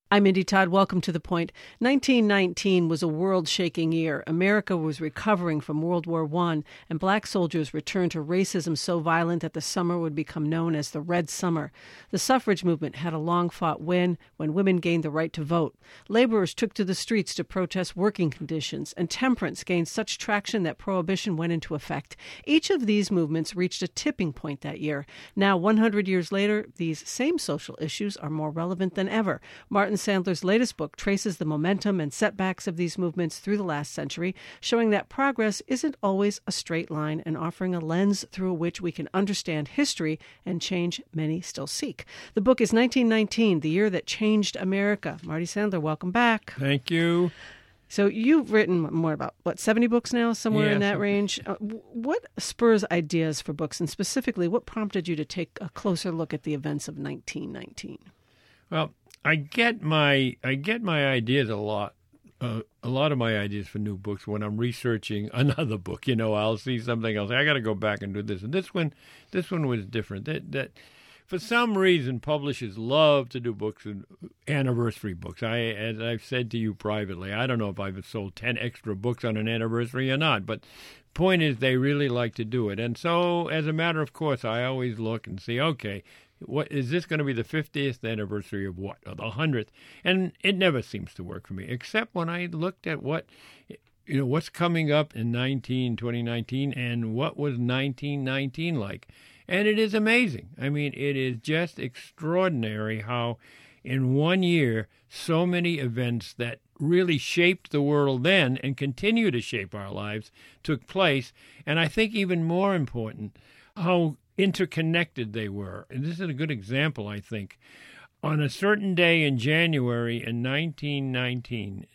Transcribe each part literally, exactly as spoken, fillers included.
I'm Mindy Todd. Welcome to The Point. nineteen nineteen was a world-shaking year. America was recovering from World War One, and black soldiers returned to racism so violent that the summer would become known as the Red Summer. The suffrage movement had a long-fought win when women gained the right to vote. Laborers took to the streets to protest working conditions, and temperance gained such traction that prohibition went into effect. Each of these movements reached a tipping point that year. Now, one hundred years later, these same social issues are more relevant than ever. Martin Sandler's latest book traces the momentum and setbacks of these movements through the last century, showing that progress isn't always a straight line and offering a lens through which we can understand history and change many still seek. The book is nineteen nineteen, the year that changed America. Marty Sandler, welcome back. Thank you. So you've written more about, what, seventy books now, somewhere yeah, in that something. range. Uh, what spurs ideas for books, and specifically, what prompted you to take a closer look at the events of nineteen nineteen? Well, I get my I get my ideas a lot, uh, a lot of my ideas for new books when I'm researching another book. You know, I'll see something else. I got to go back and do this. And this one, this one was different. That that for some reason, publishers love to do books and anniversary books. I, as I've said to you privately, I don't know if I've sold ten extra books on an anniversary or not, but point is they really like to do it. And so, as a matter of course, I always look and see, okay, what is this going to be, the fiftieth anniversary of what, or the hundredth? And it never seems to work for me, except when I looked at what, you know, what's coming up in nineteen, twenty nineteen, and what was nineteen nineteen like. And it is amazing. I mean, it is just extraordinary how in one year so many events that really shaped the world then and continue to shape our lives took place. And I think even more important, how interconnected they were. And this is a good example, I think. On a certain day in January in nineteen nineteen,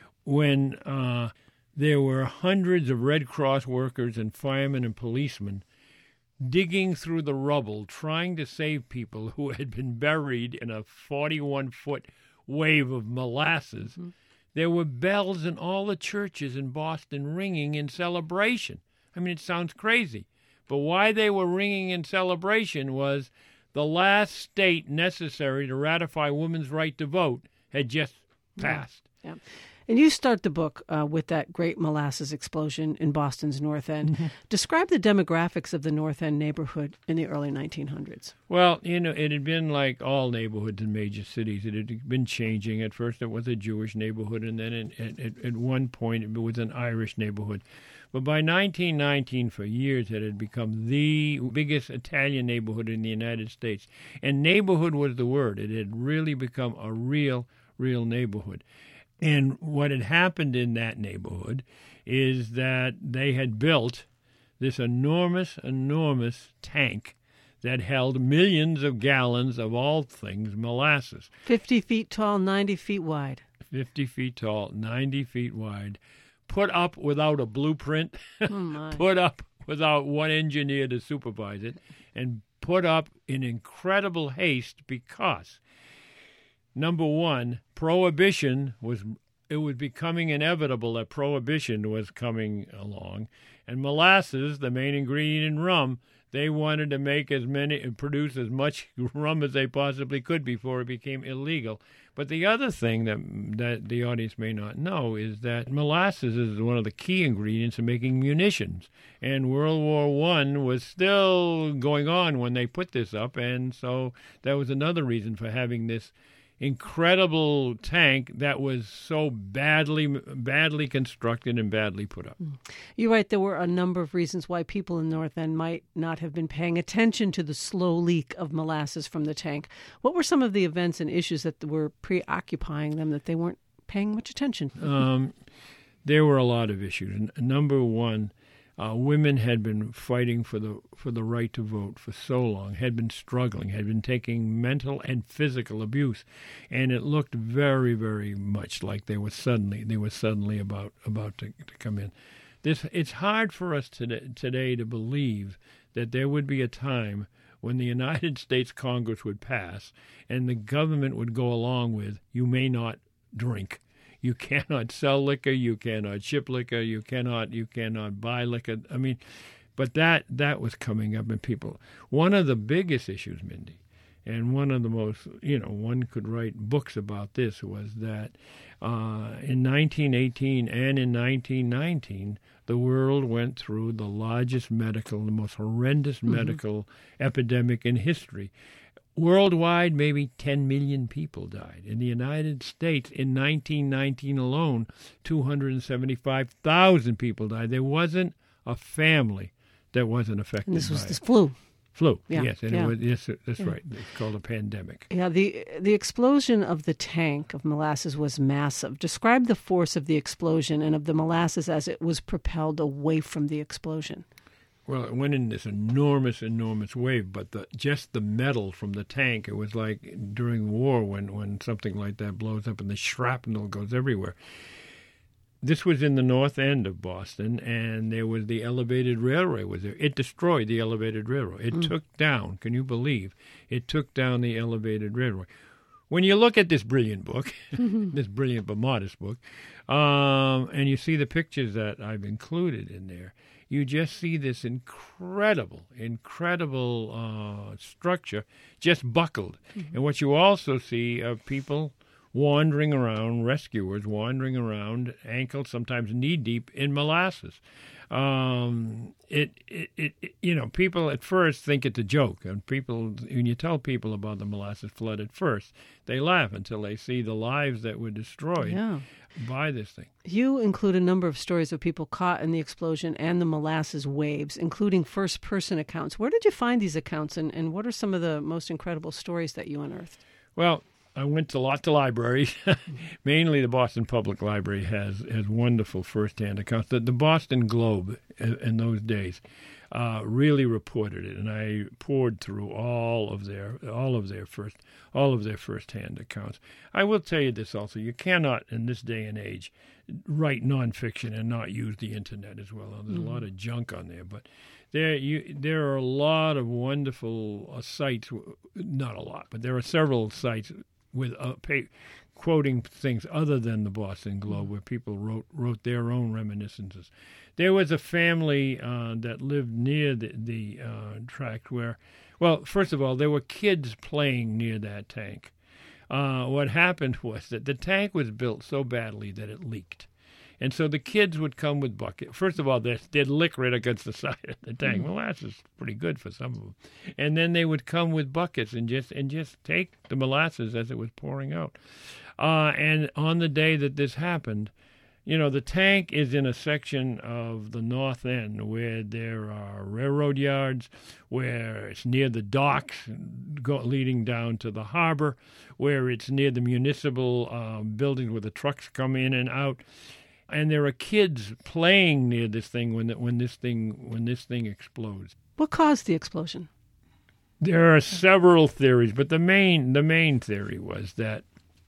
when uh, there were hundreds of Red Cross workers and firemen and policemen digging through the rubble, trying to save people who had been buried in a forty-one foot wave of molasses, mm-hmm. there were bells in all the churches in Boston ringing in celebration. I mean, it sounds crazy. But why they were ringing in celebration was the last state necessary to ratify women's right to vote had just passed. Yeah. yeah. And you start the book uh, with that great molasses explosion in Boston's North End. Mm-hmm. Describe the demographics of the North End neighborhood in the early nineteen hundreds. Well, you know, it had been like all neighborhoods in major cities. It had been changing. At first it was a Jewish neighborhood, and then it, it, it, at one point it was an Irish neighborhood. But by nineteen nineteen, for years, it had become the biggest Italian neighborhood in the United States. And neighborhood was the word. It had really become a real, real neighborhood. And what had happened in that neighborhood is that they had built this enormous, enormous tank that held millions of gallons of all things molasses. fifty feet tall, ninety feet wide. fifty feet tall, ninety feet wide. Put up without a blueprint, oh put up without one engineer to supervise it, and put up in incredible haste because, number one, prohibition was, it was becoming inevitable that prohibition was coming along. And molasses, the main ingredient in rum, they wanted to make as many, produce as much rum as they possibly could before it became illegal. But the other thing that that the audience may not know is that molasses is one of the key ingredients in making munitions. And World War One was still going on when they put this up, and so that was another reason for having this incredible tank that was so badly badly constructed and badly put up. You're right. There were a number of reasons why people in North End might not have been paying attention to the slow leak of molasses from the tank. What were some of the events and issues that were preoccupying them that they weren't paying much attention? um, there were a lot of issues. Number one, Uh, women had been fighting for the for the right to vote for so long, had been struggling, had been taking mental and physical abuse, and it looked very, very much like they were suddenly they were suddenly about about to, to come in. This it's hard for us today, today to believe that there would be a time when the United States Congress would pass and the government would go along with, you may not drink. You cannot sell liquor. You cannot ship liquor. You cannot. You cannot buy liquor. I mean, but that that was coming up in people. One of the biggest issues, Mindy, And one of the most, you know, one could write books about this, was that uh, in nineteen eighteen and in nineteen nineteen, the world went through the largest medical, the most horrendous mm-hmm. medical epidemic in history. Worldwide, maybe ten million people died. In the United States, in nineteen nineteen alone, two hundred seventy-five thousand people died. There wasn't a family that wasn't affected and this by was it. this flu. Flu, yeah, yes, and yeah. it was, yes, that's yeah. right. It's called a pandemic. Yeah, the the explosion of the tank of molasses was massive. Describe the force of the explosion and of the molasses as it was propelled away from the explosion. Well, it went in this enormous, enormous wave, but the, just the metal from the tank, it was like during war when, when something like that blows up and the shrapnel goes everywhere. This was in the north end of Boston, and there was the elevated railway was there. It destroyed the elevated railroad. It mm. took down, can you believe, it took down the elevated railway. When you look at this brilliant book, this brilliant but modest book, um, and you see the pictures that I've included in there, you just see this incredible, incredible uh, structure just buckled. Mm-hmm. And what you also see are people wandering around, rescuers wandering around, ankle, sometimes knee-deep in molasses. Um, it, it, it, it, you know, people at first think it's a joke. And people, when you tell people about the molasses flood at first, they laugh until they see the lives that were destroyed yeah. by this thing. You include a number of stories of people caught in the explosion and the molasses waves, including first-person accounts. Where did you find these accounts, and, and what are some of the most incredible stories that you unearthed? Well, I went to lots of libraries. Mainly the Boston Public Library has, has wonderful first-hand accounts. The, the Boston Globe in, in those days uh, really reported it, and I poured through all of their all of their first all of their first-hand accounts. I will tell you this also: you cannot, in this day and age, write nonfiction and not use the internet as well. There's mm-hmm. a lot of junk on there, but there you there are a lot of wonderful uh, sites. Not a lot, but there are several sites with uh, pay, quoting things other than the Boston Globe, where people wrote wrote their own reminiscences. There was a family uh, that lived near the, the uh, tract where, well, first of all, there were kids playing near that tank. Uh, what happened was that the tank was built so badly that it leaked. And so the kids would come with buckets. First of all, they'd, they'd lick right against the side of the tank. Mm-hmm. Molasses is pretty good for some of them. And then they would come with buckets and just and just take the molasses as it was pouring out. Uh, and on the day that this happened, you know, the tank is in a section of the north end where there are railroad yards, where it's near the docks go, leading down to the harbor, where it's near the municipal um, buildings where the trucks come in and out. And there are kids playing near this thing when the, when this thing when this thing explodes. What caused the explosion? There are several theories, but the main the main theory was that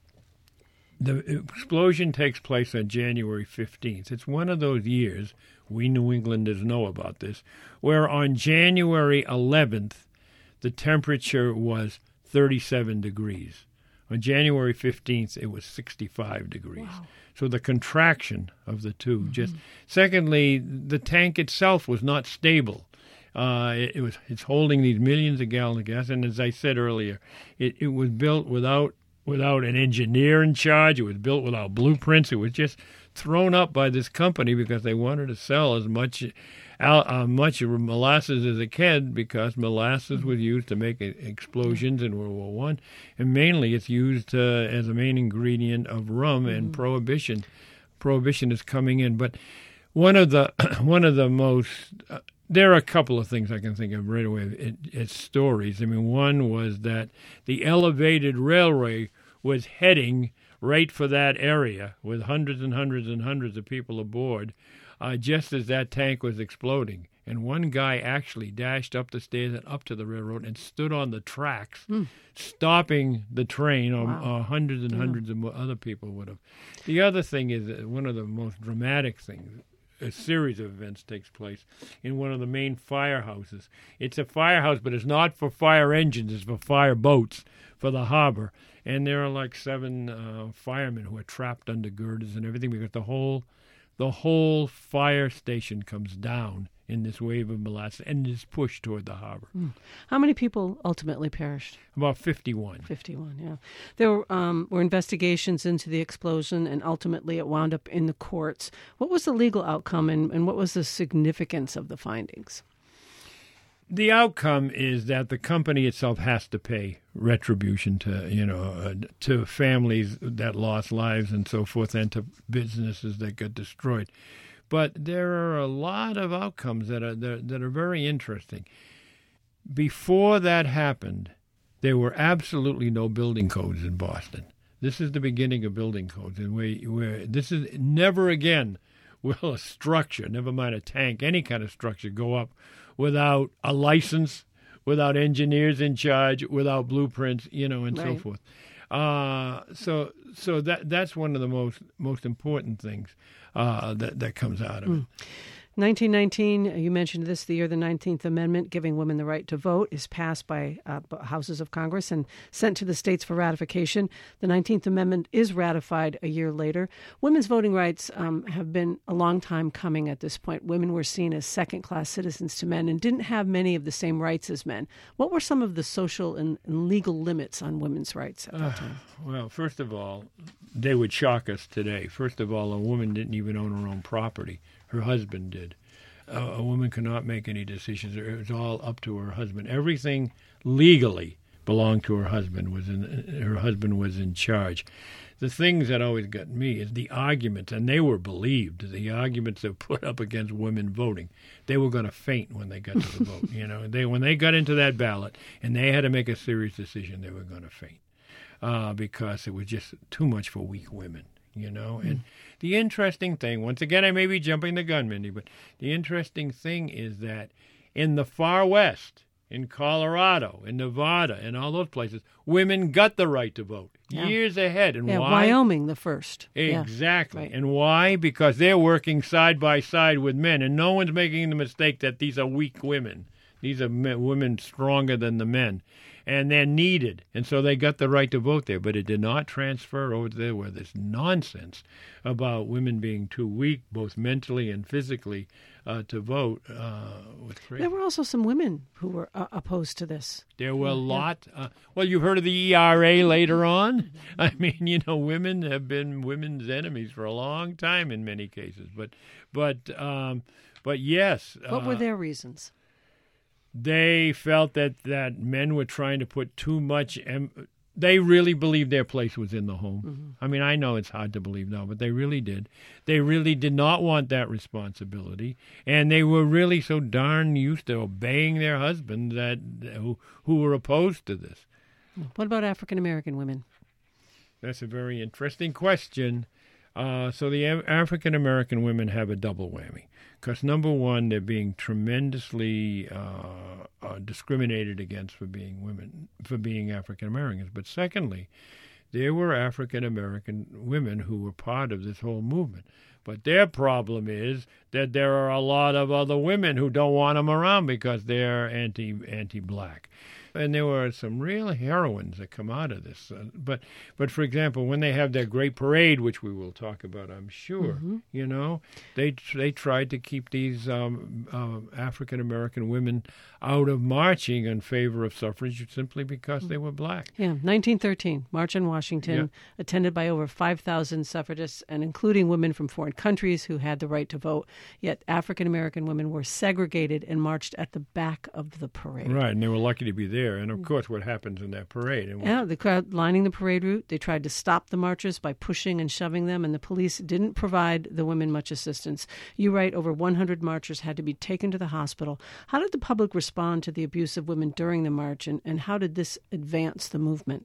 the explosion takes place on January fifteenth. It's one of those years, we New Englanders know about this, where on January eleventh the temperature was thirty-seven degrees. On January fifteenth it was sixty-five degrees. Wow. So the contraction of the two. Mm-hmm. Just secondly, the tank itself was not stable. Uh, it, it was it's holding these millions of gallons of gas, and as I said earlier, it, it was built without without an engineer in charge. It was built without blueprints. It was just thrown up by this company because they wanted to sell as much uh, much molasses as it could, because molasses was used to make explosions in World War One, and mainly it's used uh, as a main ingredient of rum, and mm. prohibition. Prohibition is coming in, but one of the one of the most uh, there are a couple of things I can think of right away. It, it's stories. I mean, one was that the elevated railway was heading right for that area with hundreds and hundreds and hundreds of people aboard, uh, just as that tank was exploding. And one guy actually dashed up the stairs and up to the railroad and stood on the tracks, mm. stopping the train, or wow. uh, hundreds and yeah. hundreds of other people would have. The other thing is that one of the most dramatic things, a series of events takes place in one of the main firehouses. It's a firehouse, but it's not for fire engines, it's for fire boats for the harbor. And there are like seven uh, firemen who are trapped under girders and everything, because the whole the whole fire station comes down in this wave of molasses and this push toward the harbor. Mm. How many people ultimately perished? About fifty-one. fifty-one, yeah. There were, um, were investigations into the explosion, and ultimately it wound up in the courts. What was the legal outcome, and, and what was the significance of the findings? The outcome is that the company itself has to pay retribution to, you know, uh, to families that lost lives and so forth, and to businesses that got destroyed. But there are a lot of outcomes that are that, that are very interesting. Before that happened, there were absolutely no building codes in Boston. This is the beginning of building codes, and where, where this is never again will a structure, never mind a tank, any kind of structure, go up without a license, without engineers in charge, without blueprints, you know, and right. so forth. Uh, so, so that that's one of the most most important things uh, that that comes out of mm. it. nineteen nineteen, you mentioned this, the year the nineteenth Amendment, giving women the right to vote, is passed by uh, houses of Congress and sent to the states for ratification. The nineteenth Amendment is ratified a year later. Women's voting rights um, have been a long time coming at this point. Women were seen as second-class citizens to men and didn't have many of the same rights as men. What were some of the social and, and legal limits on women's rights at that Uh, time? well, first of all, they would shock us today. First of all, a woman didn't even own her own property. Her husband did. Uh, a woman could not make any decisions. It was all up to her husband. Everything legally belonged to her husband. Was in, her husband was in charge. The things that always got me is the arguments, and they were believed, the arguments that put up against women voting. They were going to faint when they got to the vote. You know, they when they got into that ballot and they had to make a serious decision, they were going to faint uh, because it was just too much for weak women. You know, and mm. the interesting thing, once again, I may be jumping the gun, Mindy, but the interesting thing is that in the far west, in Colorado, in Nevada, and all those places, women got the right to vote yeah. years ahead. And yeah, why? Wyoming the first. Exactly. Yeah, right. And why? Because they're working side by side with men, and no one's making the mistake that these are weak women. These are men, women stronger than the men. And they're needed. And so they got the right to vote there. But it did not transfer over there where this nonsense about women being too weak, both mentally and physically, uh, to vote uh, was crazy. There were also some women who were uh, opposed to this. There were a yeah. lot. Uh, well, you heard of the E R A later on? I mean, you know, women have been women's enemies for a long time in many cases. But, but, um, but yes. What uh, were their reasons? They felt that, that men were trying to put too much em- they really believed their place was in the home. Mm-hmm. I mean, I know it's hard to believe now, but they really did. They really did not want that responsibility, and they were really so darn used to obeying their husbands that who, who were opposed to this. What about African American women? That's a very interesting question. Uh, so the African American women have a double whammy. Because, number one, they're being tremendously uh, uh, discriminated against for being women, for being African Americans. But secondly, there were African American women who were part of this whole movement. But their problem is that there are a lot of other women who don't want them around because they're anti anti-black. And there were some real heroines that come out of this. Uh, but, but for example, when they have their great parade, which we will talk about, I'm sure, mm-hmm. you know, they they tried to keep these um, uh, African American women out of marching in favor of suffrage simply because they were black. Yeah, nineteen thirteen, March on Washington, yeah. attended by over five thousand suffragists, and including women from foreign countries who had the right to vote. Yet African American women were segregated and marched at the back of the parade. Right, and they were lucky to be there. And, of course, what happens in that parade? And yeah, the crowd lining the parade route, they tried to stop the marchers by pushing and shoving them, and the police didn't provide the women much assistance. You write over one hundred marchers had to be taken to the hospital. How did the public respond to the abuse of women during the march, and, and how did this advance the movement?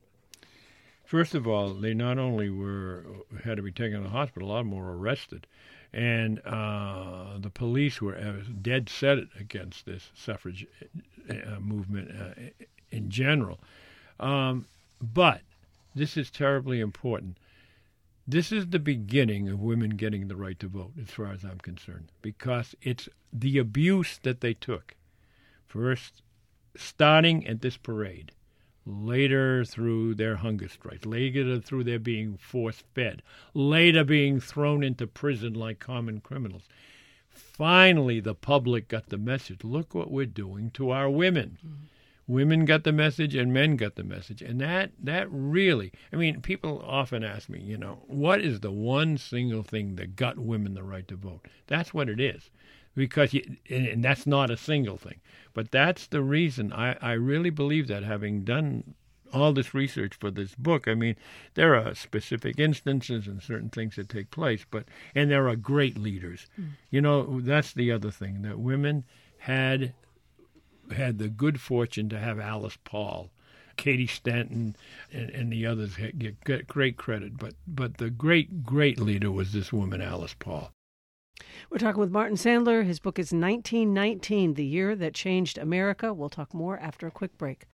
First of all, they not only were had to be taken to the hospital, a lot of them were arrested. And uh, the police were dead set against this suffrage uh, movement uh, in general. Um, but this is terribly important. This is the beginning of women getting the right to vote, as far as I'm concerned, because it's the abuse that they took. First, starting at this parade, later through their hunger strikes, later through their being force-fed, later being thrown into prison like common criminals. finally the public got the message. Look what we're doing to our women. Mm-hmm. Women got the message and men got the message. And that, that really, I mean, people often ask me, you know, what is the one single thing that got women the right to vote? That's what it is. Because, you, and that's not a single thing. But that's the reason I, I really believe that, having done all this research for this book. I mean, there are specific instances and certain things that take place, but and there are great leaders. Mm. You know, that's the other thing, that women had had the good fortune to have Alice Paul, Katie Stanton, and, and the others get great credit. But but the great, great leader was this woman, Alice Paul. We're talking with Martin Sandler. His book is nineteen nineteen, The Year That Changed America. We'll talk more after a quick break.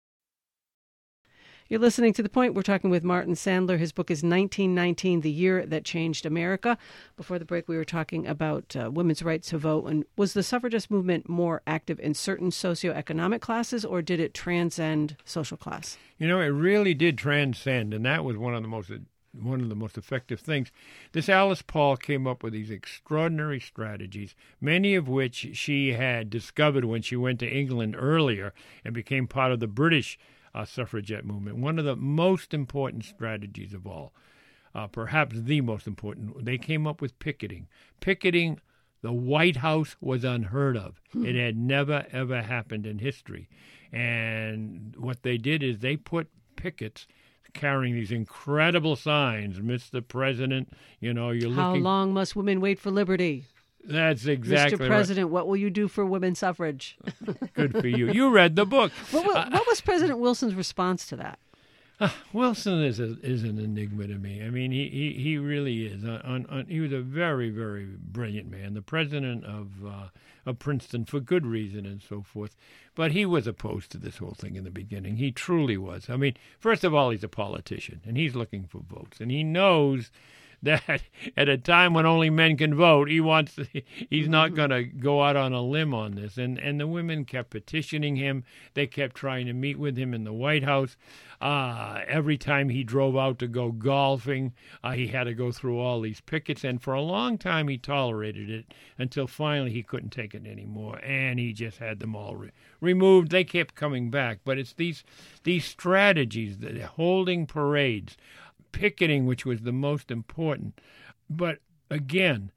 You're listening to The Point. We're talking with Martin Sandler. His book is nineteen nineteen, The Year That Changed America. Before the break, we were talking about uh, women's rights to vote. And was the suffragist movement more active in certain socioeconomic classes, or did it transcend social class? You know, it really did transcend, and that was one of the most one of the most effective things. This Alice Paul came up with these extraordinary strategies, many of which she had discovered when she went to England earlier and became part of the British Uh, suffragette movement. One of the most important strategies of all, uh, perhaps the most important, they came up with picketing. Picketing the White House was unheard of. Hmm. It had never, ever happened in history. And what they did is they put pickets carrying these incredible signs, Mister President, you know, you're How looking... How long must women wait for liberty? That's exactly Mister President, right. What will you do for women's suffrage? Good for you. You read the book. What, what, what was President Wilson's response to that? Uh, Wilson is a, is an enigma to me. I mean, he, he, he really is. On, on, on, he was a very, very brilliant man, the president of uh, of Princeton for good reason and so forth. But he was opposed to this whole thing in the beginning. He truly was. I mean, first of all, he's a politician, and he's looking for votes, and he knows that at a time when only men can vote, he wants to, he's not going to go out on a limb on this. And and the women kept petitioning him. They kept trying to meet with him in the White House. Uh, every time he drove out to go golfing, uh, he had to go through all these pickets. And for a long time, he tolerated it until finally he couldn't take it anymore. And he just had them all re- removed. They kept coming back. But it's these these strategies, the holding parades, picketing, which was the most important. But again,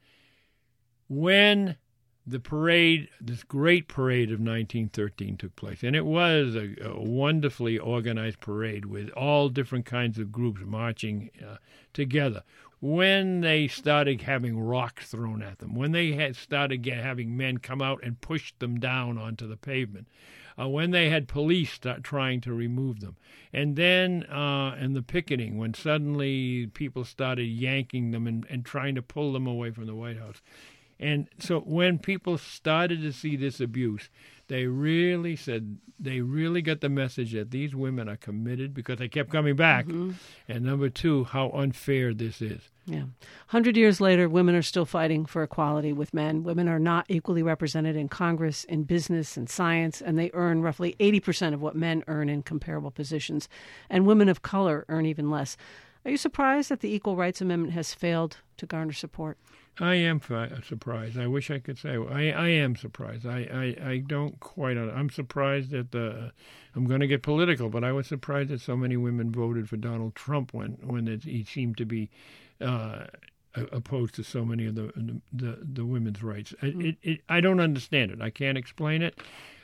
when the parade, this great parade of nineteen thirteen took place, and it was a, a wonderfully organized parade with all different kinds of groups marching uh, together. When they started having rocks thrown at them, when they had started get, having men come out and push them down onto the pavement, Uh, when they had police start trying to remove them. And then uh, in the picketing, when suddenly people started yanking them and, and trying to pull them away from the White House. And so when people started to see this abuse, they really said, they really got the message that these women are committed, because they kept coming back. Mm-hmm. And number two, how unfair this is. Yeah. A hundred years later, women are still fighting for equality with men. Women are not equally represented in Congress, in business, and science, and they earn roughly eighty percent of what men earn in comparable positions. And women of color earn even less. Are you surprised that the Equal Rights Amendment has failed to garner support? I am fi- surprised. I wish I could say I, I am surprised. I, I, I don't quite. I'm surprised that the. I'm going to get political, but I was surprised that so many women voted for Donald Trump when when it, he seemed to be uh, opposed to so many of the the, the women's rights. Mm-hmm. It, it, I don't understand it. I can't explain it.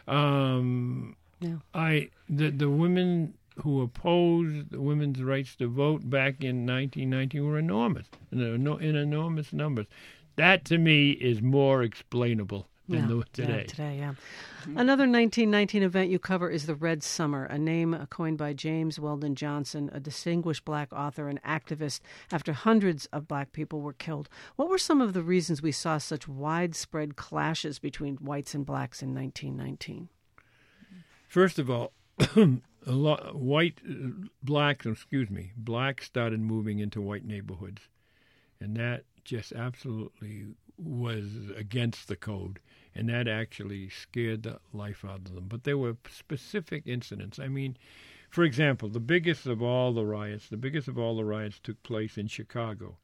Um, yeah. I the the women who opposed the women's rights to vote back in nineteen nineteen were enormous, in, in enormous numbers. That, to me, is more explainable than yeah, the, today. Yeah, today, yeah. Mm-hmm. Another nineteen nineteen event you cover is the Red Summer, a name coined by James Weldon Johnson, a distinguished black author and activist, after hundreds of black people were killed. What were some of the reasons we saw such widespread clashes between whites and blacks in nineteen nineteen? First of all, a lot, white, blacks, excuse me, blacks started moving into white neighborhoods, and that just absolutely was against the code, and that actually scared the life out of them. But there were specific incidents. I mean, for example, the biggest of all the riots, the biggest of all the riots took place in Chicago,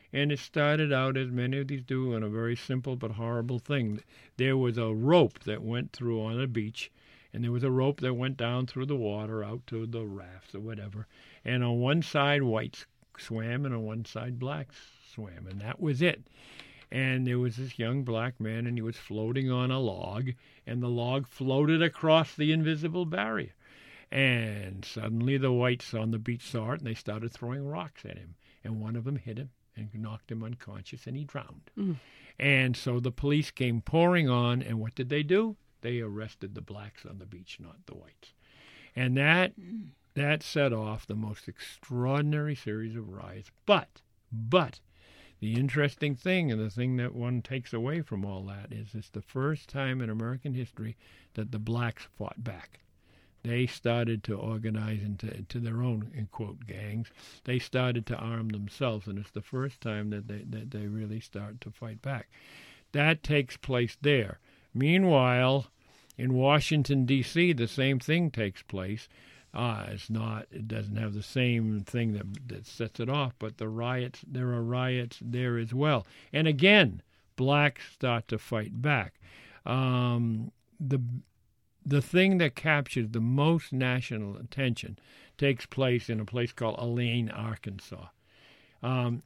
And it started out, as many of these do, on a very simple but horrible thing. There was a rope that went through on a beach, and there was a rope that went down through the water out to the rafts or whatever. And on one side, whites swam, and on one side, blacks swam, and that was it. And there was this young black man, and he was floating on a log, and the log floated across the invisible barrier. And suddenly the whites on the beach saw it, and they started throwing rocks at him. And one of them hit him and knocked him unconscious, and he drowned. Mm. And so the police came pouring on, and what did they do? They arrested the blacks on the beach, not the whites. And that mm. that set off the most extraordinary series of riots. But, but, the interesting thing, and the thing that one takes away from all that, is it's the first time in American history that the blacks fought back. They started to organize into, into their own, in quote, gangs. They started to arm themselves, and it's the first time that they, that they really start to fight back. That takes place there. Meanwhile, in Washington, D C, the same thing takes place. Uh, it's not, it doesn't have the same thing that, that sets it off, but the riots, there are riots there as well. And again, blacks start to fight back. Um, the The thing that captures the most national attention takes place in a place called Elaine, Arkansas. Um,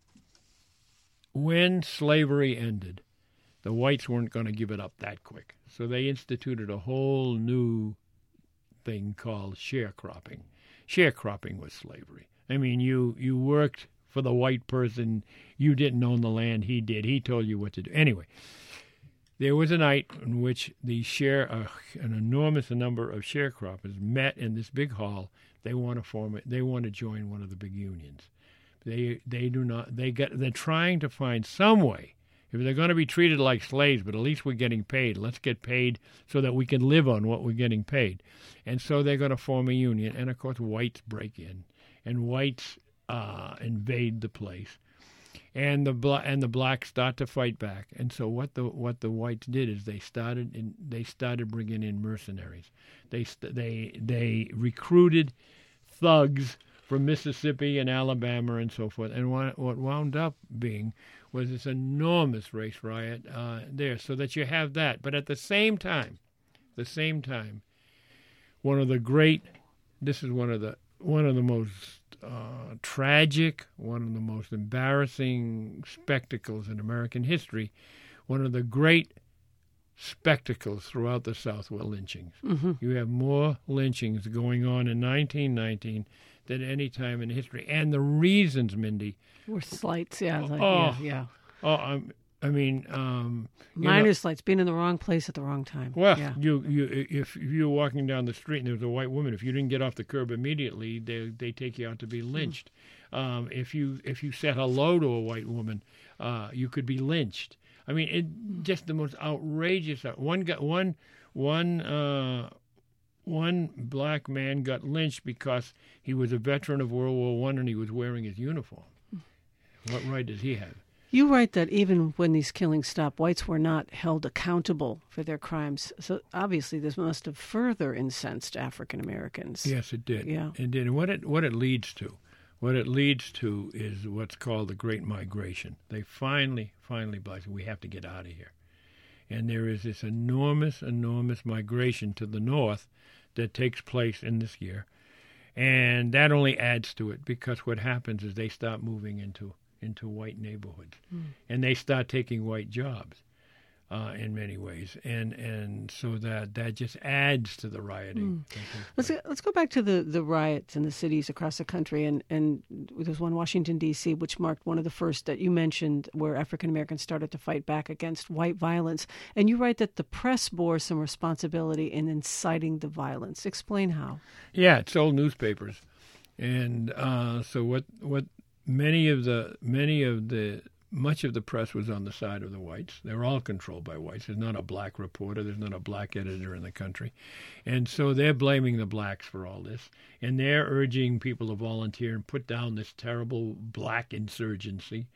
when slavery ended, the whites weren't going to give it up that quick. So they instituted a whole new thing called sharecropping. Sharecropping was slavery. I mean, you, you worked for the white person. You didn't own the land. He did. He told you what to do. Anyway, there was a night in which the share, uh, an enormous number of sharecroppers met in this big hall. They want to form it. They want to join one of the big unions. They they do not. They get. They're trying to find some way. If they're going to be treated like slaves, but at least we're getting paid. Let's get paid so that we can live on what we're getting paid. And so they're going to form a union. And of course, whites break in, and whites uh, invade the place. And the bla- and the blacks start to fight back. And so what the what the whites did is they started in, they started bringing in mercenaries. They st- they they recruited thugs from Mississippi and Alabama and so forth. And what what wound up being was this enormous race riot uh, there. So that you have that, but at the same time, the same time, one of the great. This is one of the one of the most Uh, tragic, one of the most embarrassing spectacles in American history. One of the great spectacles throughout the South were lynchings. Mm-hmm. You have more lynchings going on in nineteen nineteen than any time in history. And the reasons, Mindy, were slights, yeah. Like, oh, yeah, yeah. Oh, um, I mean, um, minor know, slights, being in the wrong place at the wrong time. Well, yeah. you, you, if, if you were walking down the street and there was a white woman, if you didn't get off the curb immediately, they they take you out to be lynched. Mm. Um, if you if you said hello to a white woman, uh, you could be lynched. I mean, it just the most outrageous. One got one one uh, one black man got lynched because he was a veteran of World War One and he was wearing his uniform. Mm. What right does he have? You write that even when these killings stopped, whites were not held accountable for their crimes. So obviously this must have further incensed African Americans. Yes, it did. Yeah. It did. And what it what it leads to, what it leads to is what's called the Great Migration. They finally, finally, said, we have to get out of here. And there is this enormous, enormous migration to the north that takes place in this year. And that only adds to it because what happens is they start moving into into white neighborhoods, mm. and they start taking white jobs uh, in many ways, and and so that that just adds to the rioting. Mm. Let's let's go back to the, the riots in the cities across the country, and and there's one Washington D C which marked one of the first that you mentioned where African Americans started to fight back against white violence, and you write that the press bore some responsibility in inciting the violence. Explain how. Yeah, it sold newspapers, and uh, so what what. Many of the many of the much of the press was on the side of the whites. They're all controlled by whites. There's not a black reporter. There's not a black editor in the country, and so they're blaming the blacks for all this, and they're urging people to volunteer and put down this terrible black insurgency.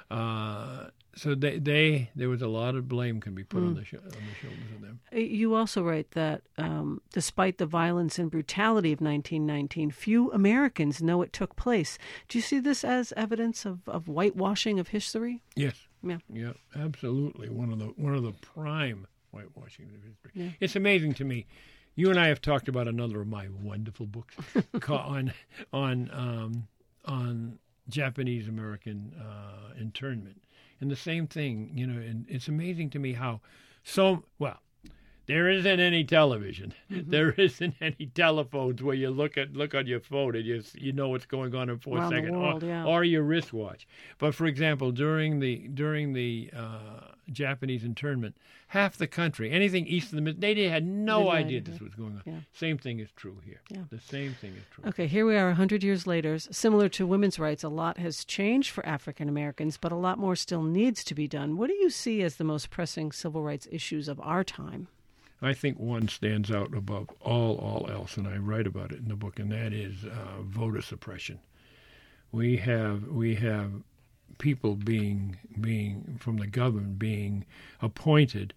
Uh, so they, they there was a lot of blame can be put mm. on the sh- on the shoulders of them. You also write that um, despite the violence and brutality of nineteen nineteen, few Americans know it took place. Do you see this as evidence of, of whitewashing of history? Yes. Yeah. Yeah. Absolutely. One of the one of the prime whitewashing of history. Yeah. It's amazing to me. You and I have talked about another of my wonderful books on on um, on Japanese American uh, internment. And the same thing, you know, and it's amazing to me how so, well, there isn't any television. Mm-hmm. There isn't any telephones where you look at look on your phone and you you know what's going on in four Around seconds, the world, or, yeah. or your wristwatch. But for example, during the during the uh, Japanese internment, half the country, anything east of the Mid, they had no Didn't idea idea. this was going on. Yeah. Same thing is true here. Yeah. The same thing is true. Okay, here we are one hundred years later. Similar to women's rights, a lot has changed for African Americans, but a lot more still needs to be done. What do you see as the most pressing civil rights issues of our time? I think one stands out above all, all else, and I write about it in the book, and that is uh, voter suppression. We have we have people being being from the government being appointed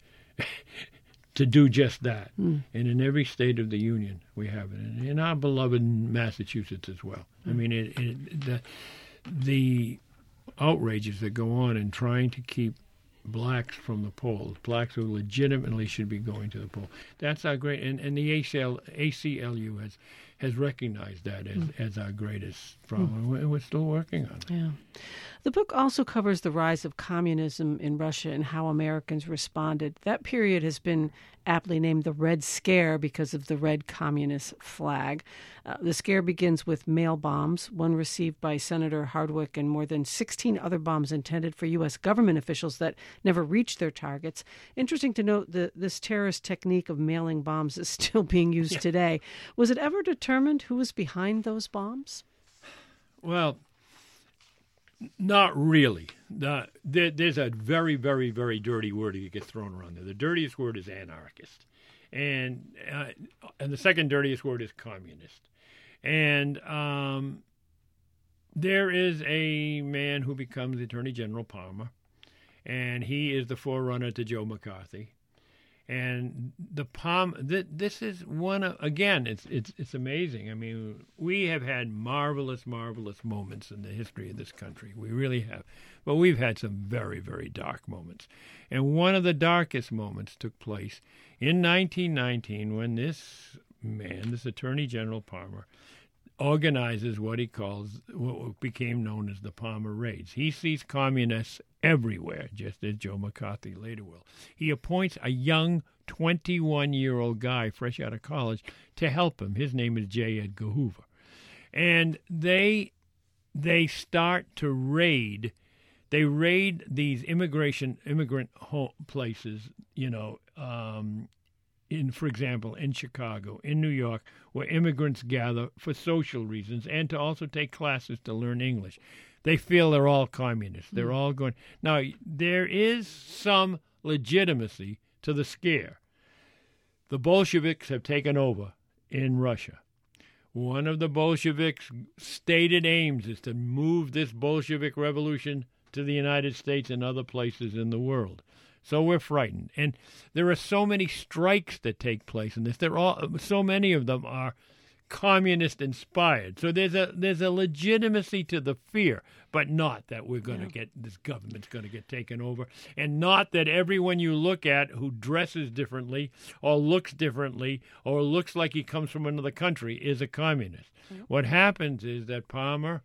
to do just that, mm. and in every state of the union we have it, and in our beloved Massachusetts as well. Mm. I mean, it, it, the the outrages that go on in trying to keep blacks from the polls, blacks who legitimately should be going to the poll. That's our great, and, and the A C L, A C L U has has recognized that as, mm. as our greatest problem, mm. and we're still working on it. Yeah. The book also covers the rise of communism in Russia and how Americans responded. That period has been aptly named the Red Scare because of the red communist flag. Uh, the scare begins with mail bombs, one received by Senator Hardwick and more than sixteen other bombs intended for U S government officials that never reached their targets. Interesting to note that this terrorist technique of mailing bombs is still being used yeah. today. Was it ever determined who was behind those bombs? Well, not really. The, there, there's a very, very, very dirty word that gets thrown around there. The dirtiest word is anarchist, and uh, and the second dirtiest word is communist. And um, there is a man who becomes the Attorney General, Palmer, and he is the forerunner to Joe McCarthy. And the Palm, th- this is one of, again, it's it's it's amazing. I mean, we have had marvelous, marvelous moments in the history of this country. We really have. But we've had some very, very dark moments. And one of the darkest moments took place in nineteen nineteen when this man, this Attorney General Palmer, organizes what he calls, what became known as the Palmer Raids. He sees communists everywhere, just as Joe McCarthy later will. He appoints a young twenty-one-year-old guy fresh out of college to help him. His name is J. Edgar Hoover. And they they start to raid. They raid these immigration immigrant home places, you know, um, in, for example, in Chicago, in New York, where immigrants gather for social reasons and to also take classes to learn English. They feel they're all communists. They're mm. all going. Now, there is some legitimacy to the scare. The Bolsheviks have taken over in Russia. One of the Bolsheviks' stated aims is to move this Bolshevik revolution to the United States and other places in the world. So we're frightened. And there are so many strikes that take place in this. They're all, so many of them are communist inspired. So there's a there's a legitimacy to the fear, but not that we're going to yeah. get, this government's going to get taken over, and not that everyone you look at who dresses differently or looks differently or looks like he comes from another country is a communist. Mm-hmm. What happens is that Palmer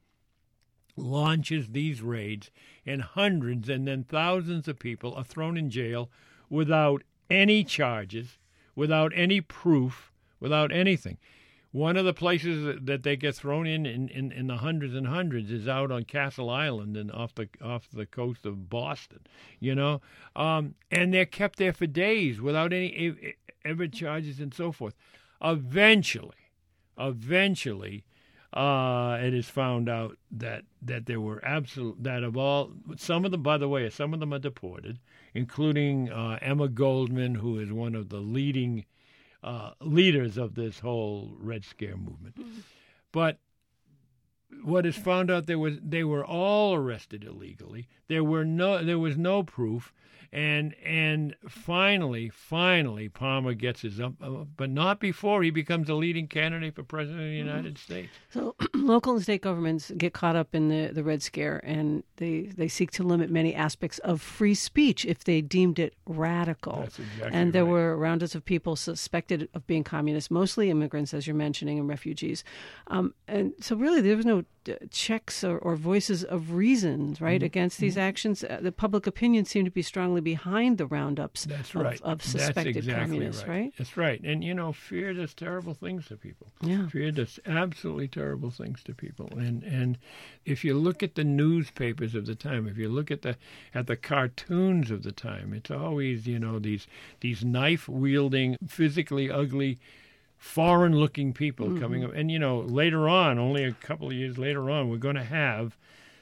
launches these raids, and hundreds and then thousands of people are thrown in jail without any charges, without any proof, without anything. One of the places that they get thrown in in, in, in the hundreds and hundreds is out on Castle Island and off the off the coast of Boston, you know, um, and they're kept there for days without any ever charges and so forth. Eventually, eventually, uh, it is found out that that there were absolute that of all some of them, by the way, some of them are deported, including uh, Emma Goldman, who is one of the leading Uh, leaders of this whole Red Scare movement. Mm-hmm. But what is found out, there was they were all arrested illegally. There were no there was no proof, and and finally, finally, Palmer gets his up, but not before he becomes a leading candidate for president of the United States. So local and state governments get caught up in the, the Red Scare, and they, they seek to limit many aspects of free speech if they deemed it radical. That's exactly and there right. were roundups of people suspected of being communists, mostly immigrants, as you're mentioning, and refugees. Um, and so really there was no uh, checks or, or voices of reasons, right, mm-hmm. against these actions. Uh, the public opinion seemed to be strongly behind the roundups That's of, right. of suspected That's exactly communists, right. right? That's right. And, you know, fear does terrible things to people. Yeah. Fear does absolutely terrible things to people. And and if you look at the newspapers of the time, if you look at the at the cartoons of the time, it's always, you know, these these knife-wielding, physically ugly, foreign-looking people mm-hmm. coming up. And, you know, later on, only a couple of years later on, we're going to have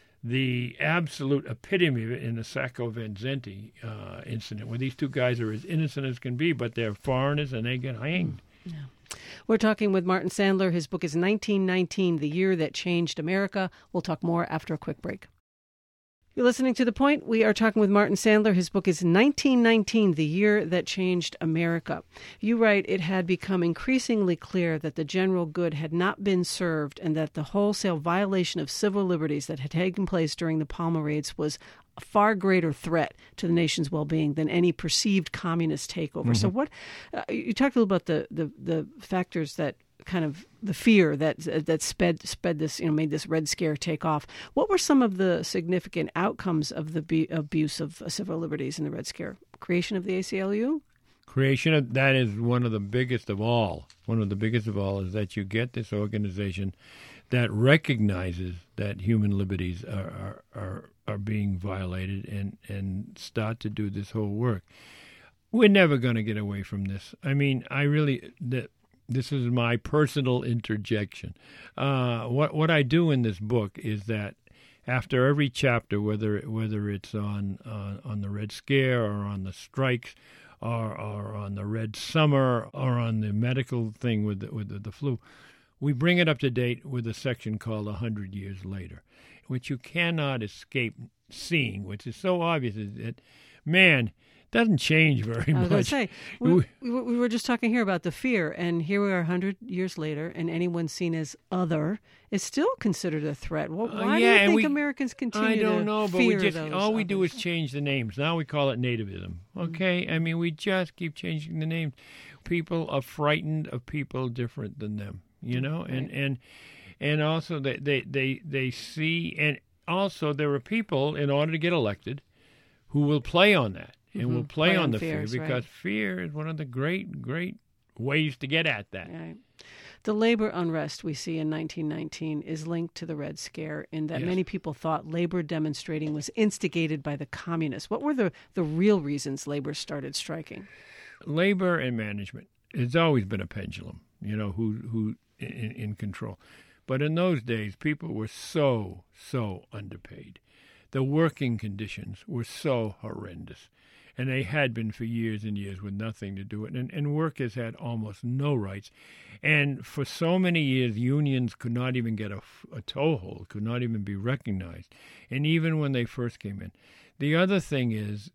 the absolute epitome of it in the Sacco Vanzetti uh, incident, where these two guys are as innocent as can be, but they're foreigners and they get hanged. Yeah. We're talking with Martin Sandler. His book is nineteen nineteen, The Year That Changed America. We'll talk more after a quick break. You're listening to The Point. We are talking with Martin Sandler. His book is nineteen nineteen, The Year That Changed America. You write, it had become increasingly clear that the general good had not been served and that the wholesale violation of civil liberties that had taken place during the Palmer raids was a far greater threat to the nation's well-being than any perceived communist takeover. Mm-hmm. So what, uh, you talked a little about the, the, the factors that kind of the fear that that sped sped this, you know, made this Red Scare take off. What were some of the significant outcomes of the be- abuse of civil liberties in the Red Scare? Creation of the A C L U? Creation of that is one of the biggest of all. One of the biggest of all is that you get this organization that recognizes that human liberties are are, are, are being violated and, and start to do this whole work. We're never going to get away from this. I mean, I really... The, This is my personal interjection. Uh, what what I do in this book is that after every chapter, whether whether it's on uh, on the Red Scare or on the strikes, or or on the Red Summer, or on the medical thing with the, with the, the flu, we bring it up to date with a section called "A Hundred Years Later," which you cannot escape seeing, which is so obvious that, man, doesn't change very much. I was going to say, we, we, we were just talking here about the fear, and here we are a hundred years later, and anyone seen as other is still considered a threat. Well, why uh, yeah, do you think we, Americans continue I don't to know, but fear we just those all we others? do is change the names. Now we call it nativism. Okay, Mm-hmm. I mean we just keep changing the names. People are frightened of people different than them, you know, right. and and and also they they they they see, and also there are people, in order to get elected, who will play on that. And Mm-hmm. we'll play, play on, on the fears, fear, because right. fear is one of the great, great ways to get at that. Right. The labor unrest we see in nineteen nineteen is linked to the Red Scare in that Yes. many people thought labor demonstrating was instigated by the communists. What were the, the real reasons labor started striking? Labor and management. It's always been a pendulum, you know, who who in, in control. But in those days, people were so, so underpaid. The working conditions were so horrendous. And they had been for years and years with nothing to do with it. And, and workers had almost no rights. And for so many years, unions could not even get a, a toehold, could not even be recognized. And even when they first came in. The other thing is,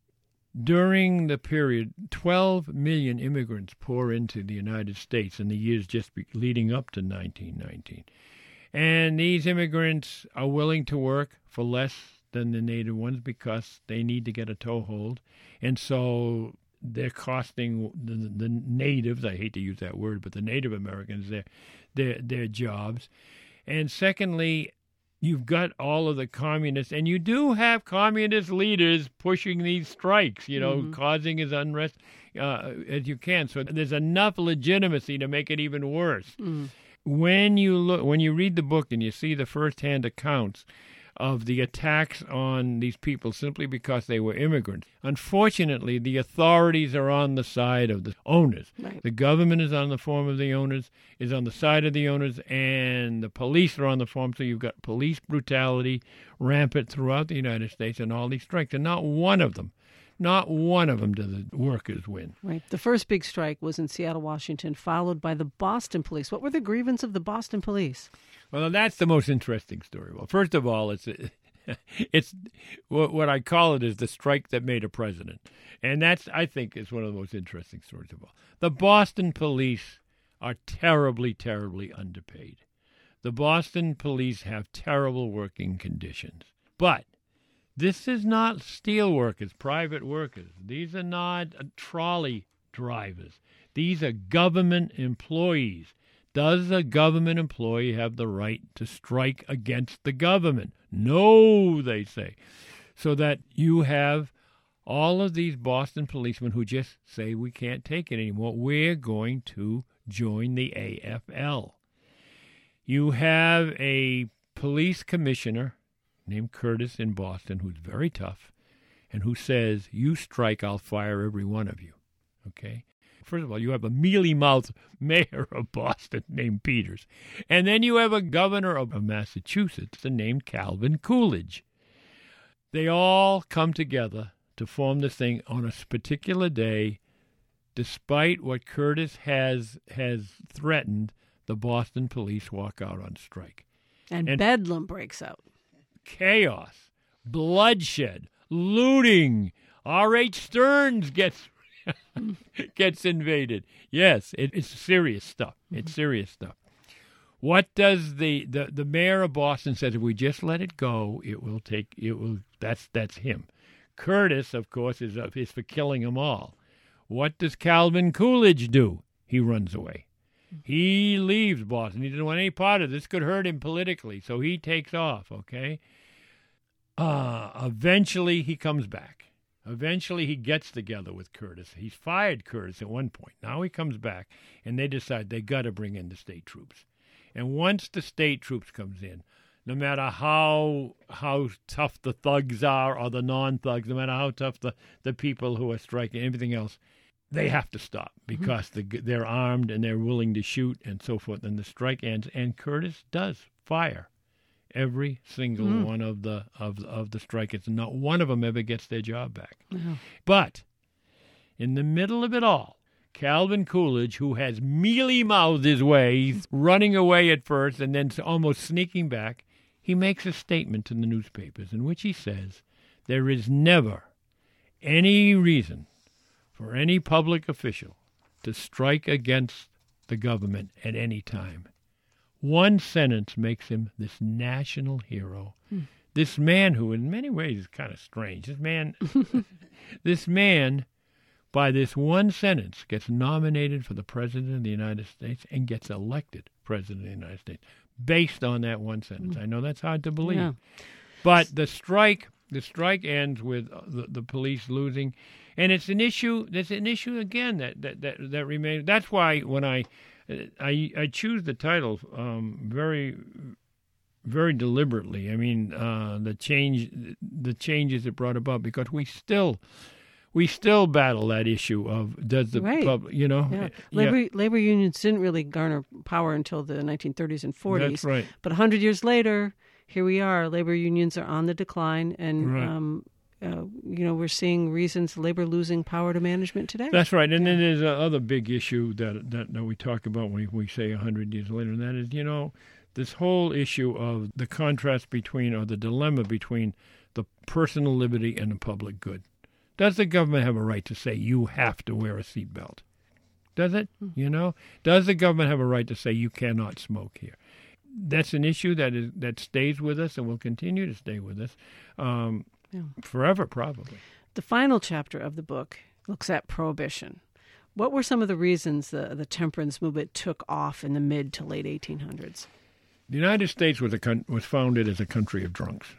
during the period, twelve million immigrants pour into the United States in the years just be, leading up to nineteen nineteen. And these immigrants are willing to work for less than the native ones because they need to get a toehold. And so they're costing the, the natives, I hate to use that word, but the Native Americans, their, their, their jobs. And secondly, you've got all of the communists, and you do have communist leaders pushing these strikes, you know, mm-hmm. causing as unrest uh, as you can. So there's enough legitimacy to make it even worse. Mm-hmm. When you look, when you read the book and you see the firsthand accounts of the attacks on these people simply because they were immigrants, unfortunately, the authorities are on the side of the owners. Right. The government is on the form of the owners, is on the side of the owners, and the police are on the form. So you've got police brutality rampant throughout the United States and all these strikes, and not one of them Not one of them do the workers win. Right. The first big strike was in Seattle, Washington, followed by the Boston police. What were the grievances of the Boston police? Well, that's the most interesting story. Well, first of all, it's it's what, what I call it is the strike that made a president. And that's, I think, is one of the most interesting stories of all. The Boston police are terribly, terribly underpaid. The Boston police have terrible working conditions. But this is not steel workers, private workers. These are not uh, trolley drivers. These are government employees. Does a government employee have the right to strike against the government? No, they say. So that you have all of these Boston policemen who just say we can't take it anymore. We're going to join the A F L. You have a police commissioner named Curtis in Boston who's very tough and who says, you strike, I'll fire every one of you. Okay? First of all, you have a mealy-mouthed mayor of Boston named Peters. And then you have a governor of Massachusetts named Calvin Coolidge. They all come together to form this thing on a particular day. Despite what Curtis has has threatened, the Boston police walk out on strike. And, and bedlam breaks out. Chaos, bloodshed, looting. R H Stearns gets gets invaded. Yes, it, it's serious stuff. It's serious stuff. What does the, the, the mayor of Boston says? If we just let it go, it will take. It will. That's that's him. Curtis, of course, is uh, is for killing them all. What does Calvin Coolidge do? He runs away. He leaves Boston. He doesn't want any part of this. Could hurt him politically, so he takes off. Okay. Uh, eventually, he comes back. Eventually, he gets together with Curtis. He's fired Curtis at one point. Now he comes back, and they decide they got to bring in the state troops. And once the state troops comes in, no matter how how tough the thugs are or the non-thugs, no matter how tough the, the people who are striking, everything else, they have to stop because mm-hmm. the, they're armed and they're willing to shoot and so forth. And the strike ends, and Curtis does fire every single mm. one of the of of the strikers, and not one of them ever gets their job back. Mm-hmm. But in the middle of it all, Calvin Coolidge, who has mealy-mouthed his way, running away at first and then almost sneaking back, he makes a statement to the newspapers in which he says, there is never any reason for any public official to strike against the government at any time. One sentence makes him this national hero. Hmm. This man who in many ways is kind of strange. This man, this man, by this one sentence, gets nominated for the President of the United States and gets elected President of the United States based on that one sentence. Hmm. I know that's hard to believe. Yeah. But the strike, the strike ends with the, the police losing. And it's an issue, there's an issue again that, that, that, that remains. That's why when I... I I choose the title um, very, very deliberately. I mean, uh, the change, the changes it brought about, because we still, we still battle that issue of does the right. public, you know, yeah. labor yeah. labor unions didn't really garner power until the nineteen thirties and forties. That's right. But a hundred years later, here we are. Labor unions are on the decline, and right. um, Uh, you know, we're seeing reasons labor losing power to management today. That's right. And yeah. then there's another big issue that, that that we talk about when we say one hundred years later, and that is, you know, this whole issue of the contrast between, or the dilemma between, the personal liberty and the public good. Does the government have a right to say you have to wear a seatbelt? Does it? Hmm. You know? Does the government have a right to say you cannot smoke here? That's an issue that is that stays with us and will continue to stay with us. Um Yeah. Forever, probably. The final chapter of the book looks at prohibition. What were some of the reasons the, the temperance movement took off in the mid to late eighteen hundreds? The United States was a con- was founded as a country of drunks.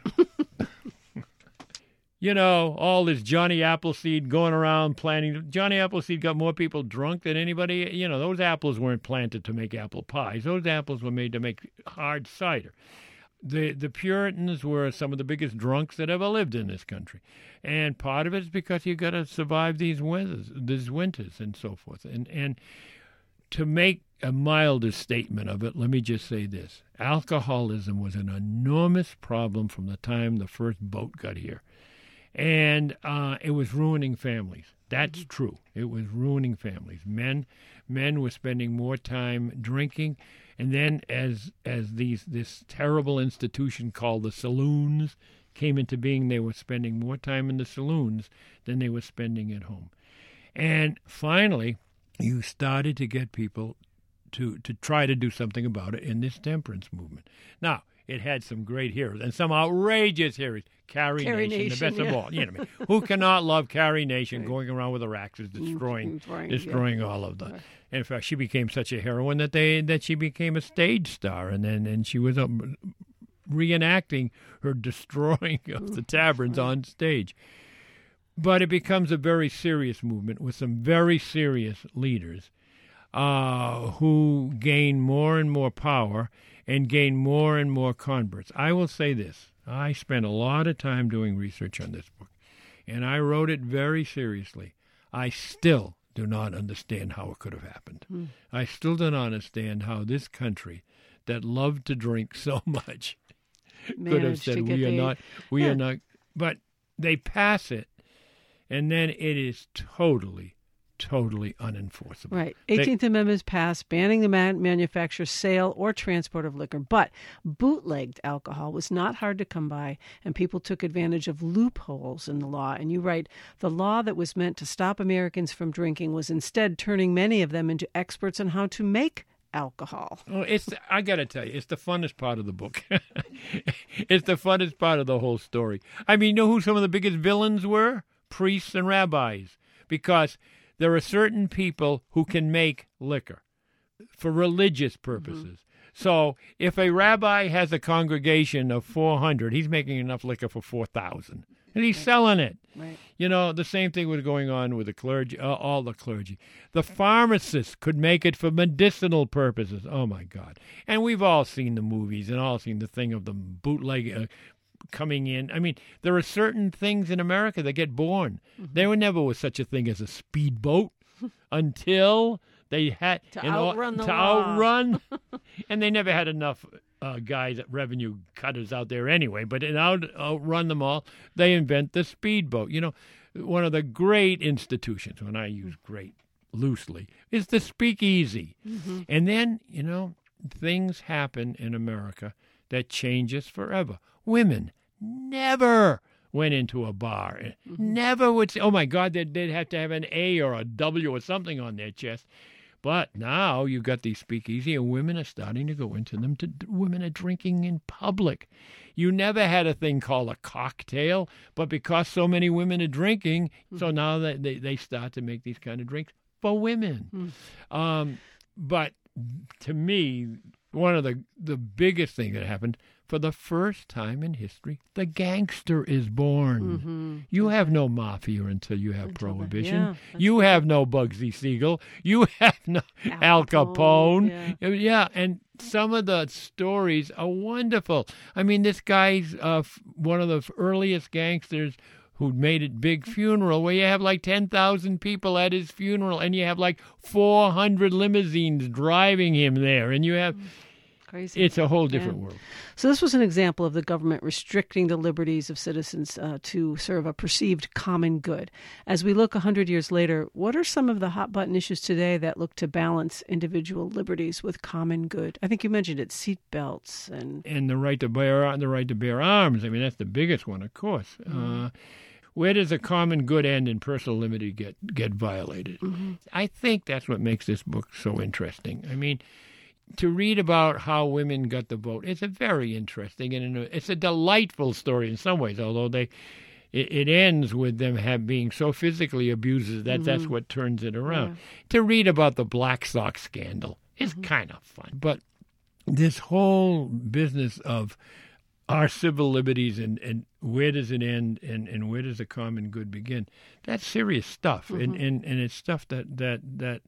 You know, all this Johnny Appleseed going around planting. Johnny Appleseed got more people drunk than anybody. You know, those apples weren't planted to make apple pies. Those apples were made to make hard cider. The the Puritans were some of the biggest drunks that ever lived in this country. And part of it is because you got to survive these winters, these winters and so forth. And and to make a milder statement of it, let me just say this. Alcoholism was an enormous problem from the time the first boat got here. And uh, it was ruining families. That's true. It was ruining families. Men, men were spending more time drinking, and then as as these this terrible institution called the saloons came into being, they were spending more time in the saloons than they were spending at home. And finally, you started to get people to to try to do something about it in this temperance movement. Now, it had some great heroes and some outrageous heroes. Carrie, Carrie Nation, Nation, the best yeah. of all. You know what I mean? Who cannot love Carrie Nation going around with her axes, destroying, Destroying, destroying yeah. all of them? Right. And in fact, she became such a heroine that they that she became a stage star, and then and she was um, reenacting her destroying of the taverns on stage. But it becomes a very serious movement with some very serious leaders uh, who gain more and more power and gain more and more converts. I will say this. I spent a lot of time doing research on this book, and I wrote it very seriously. I still do not understand how it could have happened. Mm. I still do not understand how this country that loved to drink so much could have said, we are the... not, we yeah. are not. But they pass it, and then it is totally, totally unenforceable. Right. eighteenth they, Amendment is passed banning the man- manufacture, sale, or transport of liquor. But bootlegged alcohol was not hard to come by, and people took advantage of loopholes in the law. And you write, the law that was meant to stop Americans from drinking was instead turning many of them into experts on how to make alcohol. Oh, it's I got to tell you, it's the funnest part of the book. It's the funnest part of the whole story. I mean, you know who some of the biggest villains were? Priests and rabbis. Because there are certain people who can make liquor for religious purposes. Mm-hmm. So if a rabbi has a congregation of four hundred, he's making enough liquor for four thousand. And he's right. selling it. Right. You know, the same thing was going on with the clergy, uh, all the clergy. The pharmacists could make it for medicinal purposes. Oh, my God. And we've all seen the movies and all seen the thing of the bootleg uh, coming in. I mean, there are certain things in America that get born. Mm-hmm. There never was such a thing as a speedboat until they had to you outrun know, the to law. outrun, and they never had enough uh, guys, revenue cutters out there anyway. But in out outrun them all, they invent the speedboat. You know, one of the great institutions, when I use great loosely, is the speakeasy. Mm-hmm. And then you know things happen in America that change us forever. Women never went into a bar. Mm-hmm. Never would say, oh, my God, they'd, they'd have to have an A or a W or something on their chest. But now you've got these speakeasy, and women are starting to go into them. To women are drinking in public. You never had a thing called a cocktail, but because so many women are drinking, mm-hmm. so now they, they, they start to make these kind of drinks for women. Mm-hmm. Um, but to me, one of the, the biggest things that happened, for the first time in history, the gangster is born. Mm-hmm. You have no mafia until you have until prohibition. The, yeah, you have no Bugsy Siegel. You have no Al, Al Capone. Capone. Yeah. yeah, and some of the stories are wonderful. I mean, this guy's uh, one of the earliest gangsters who made it big funeral, where you have like ten thousand people at his funeral, and you have like four hundred limousines driving him there, and you have... Crazy. It's a whole different yeah. world. So this was an example of the government restricting the liberties of citizens uh, to serve a perceived common good. As we look one hundred years later, what are some of the hot-button issues today that look to balance individual liberties with common good? I think you mentioned it, seat belts and... And the right to bear, the right to bear arms. I mean, that's the biggest one, of course. Mm-hmm. Uh, where does the common good end and personal liberty get, get violated? Mm-hmm. I think that's what makes this book so interesting. I mean... To read about how women got the vote, it's a very interesting and it's a delightful story in some ways. Although they, it, it ends with them have being so physically abused that mm-hmm. that's what turns it around. Yeah. To read about the Black Sox scandal is mm-hmm. kind of fun, but this whole business of our civil liberties and, and where does it end and, and where does the common good begin? That's serious stuff, mm-hmm. and, and and it's stuff that that that.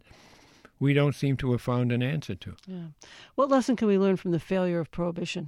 we don't seem to have found an answer to. Yeah. What lesson can we learn from the failure of Prohibition?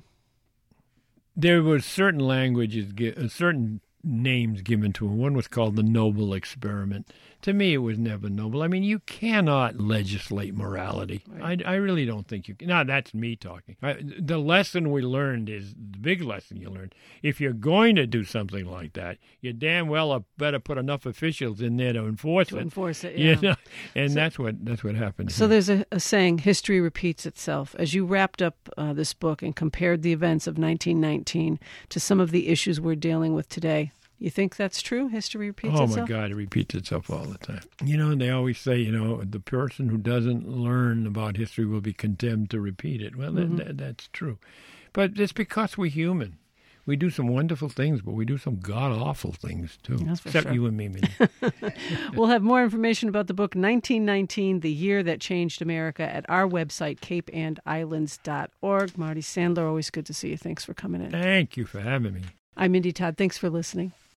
There were certain languages, certain names given to it. One was called the Noble Experiment, To me, it was never noble. I mean, you cannot legislate morality. Right. I, I really don't think you can. Now, that's me talking. I, the lesson we learned is the big lesson you learned. If you're going to do something like that, you damn well better put enough officials in there to enforce To it. enforce it, yeah. You know? And So- that's what that's what happened. So here. there's a, a saying, history repeats itself. As you wrapped up uh, this book and compared the events of nineteen nineteen to some of the issues we're dealing with today, you think that's true? History repeats Oh, itself? my God, it repeats itself all the time. You know, and they always say, you know, the person who doesn't learn about history will be condemned to repeat it. Well, Mm-hmm. that, that, that's true. But it's because we're human. We do some wonderful things, but we do some god-awful things, too. That's for Except sure. you and me, Minnie. We'll have more information about the book nineteen nineteen, The Year That Changed America, at our website, cape and islands dot org. Marty Sandler, always good to see you. Thanks for coming in. Thank you for having me. I'm Mindy Todd. Thanks for listening.